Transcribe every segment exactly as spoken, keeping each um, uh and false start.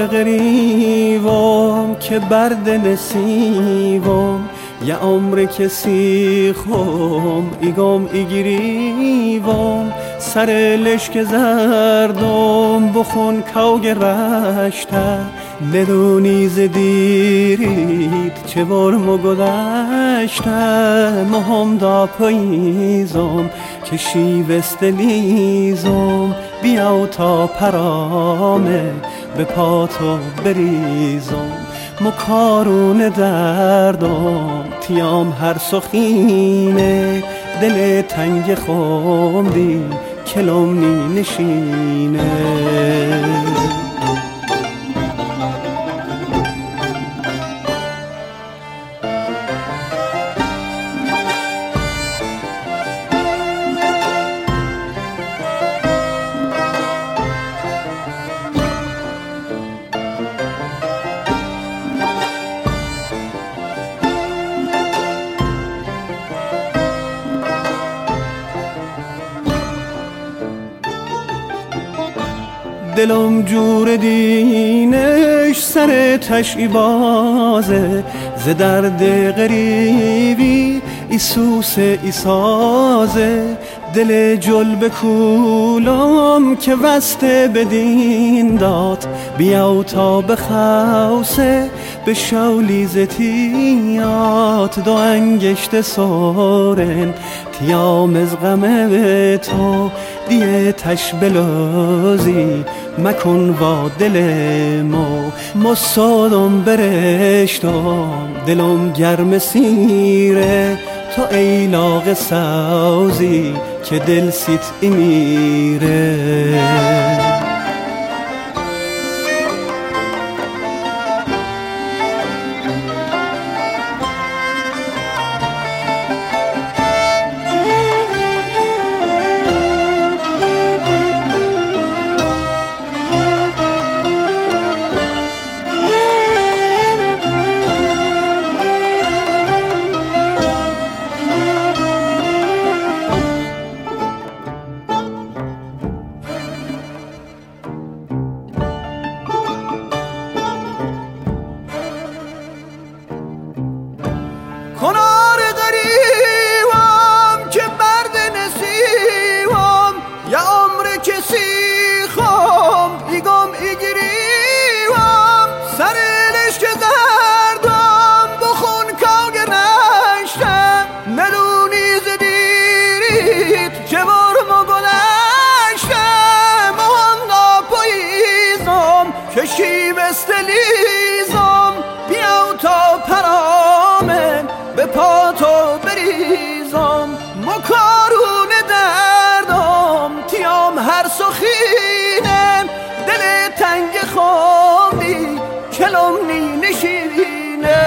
غریوم که برد نسیوم یه عمر کسی خوم ایگم ایگیریوم سر لشک زردم بخون کوگ رشته ندونی زدیرید چه برمو گذشته مهم دا پاییزم که شیوست لیزم بیاو تا پرامه به پاتو بریزم مکارون دردم تیام هر سخینه دل تنگ خوندی کلم نی نشینه دلم جور دینش سر تشی بازه ز درد غریبی ایسوس ایسازه دل جل بکولم که وسته بدین داد بیاو تا بخوسه به شولی زتیات دو انگشت سورن تیام از غمه به تو دیه تش بلازی مکن با دل مو مصادم برشتم دلم گرم سیره تو ایلاغ سوزی که دل سیت امیره کنار غریبم که برد نسیوم یا عمر کسی خوم ایگم ایگیریوم سر لشک زردم بخون کوگ نشتم ندونی زدیرید چه برمو گذشتم مهم ناپاییزم که شیوست لیزم بیاو تا پرامن به پاتو بریزم مکارون دردم تیام هر سخینم دل تنگ خوندی کلم نی نشینه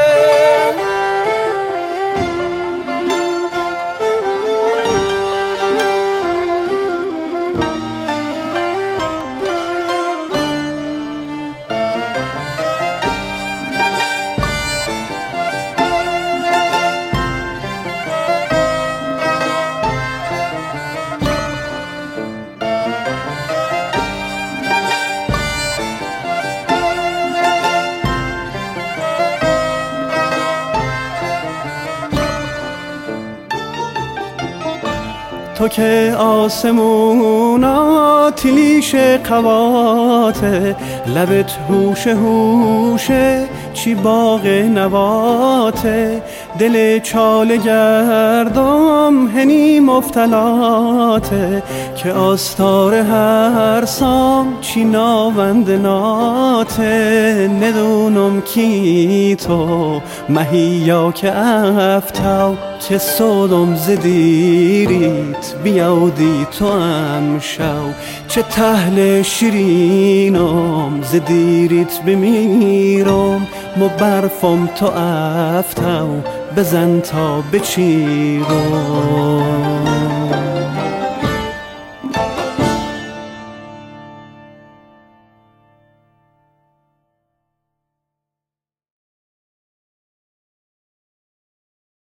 تو که آسمونا تلیش قواته لبت هوش هوشه چی باغ نواته دل چاله گردم هنی مفتلاته که آستار هر سام چی ناوند ناته ندونم کی تو مهیا که افتاو که صدم زدیریت بیاودی تو هم شو چه تهل شیرینم زدیریت بمیرم مو برفم تو افتاو بزن تا بچیرم